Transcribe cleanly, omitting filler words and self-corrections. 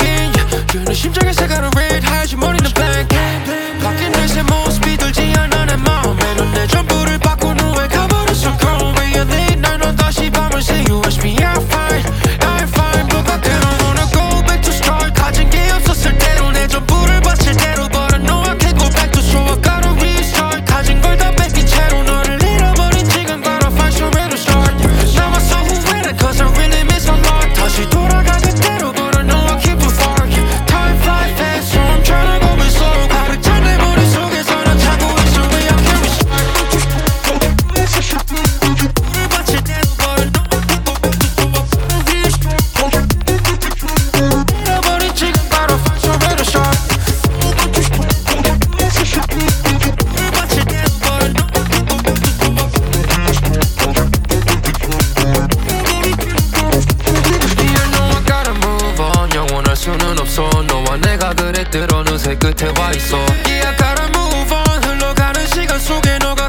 빈 그는 심장의 색깔은 red 하얀 머리는 black 바뀐 내 모습이 들지 않아 내 마음에는 내 전부를 바꾼 후에 가버렸어 girl 왜 you need 넌 다시 밤을 새 You wish me I'm fine I'm fine 누가 그런 wanna go back to start 가진 게 없었을 때로 내 전부를 바칠 대로 But I know I can't go back to so I gotta restart 가진 걸 다 뺏긴 채로 너를 잃어버린 지금 gotta find somewhere to start 남았어 후회는 cause I really miss a lot 다시 돌아가 그대로 But I know I keep too far Time fly fast so I'm tryna go it slow 가득 찬 내 머릿속에서 난 자고 있어 왜 I can't restart 불을 바칠 때도 But I know I can't go back to so I gotta restart 잃어버린 지금 gotta find somewhere to start 불을 바칠 때도 But I know I can't go back to so I Yeah, I know I gotta move on 영원할 수는 없어 너와 내가 그랬듯 어느새 끝에 와 있어 Yeah, I gotta move on 흘러가는 시간 속에 너가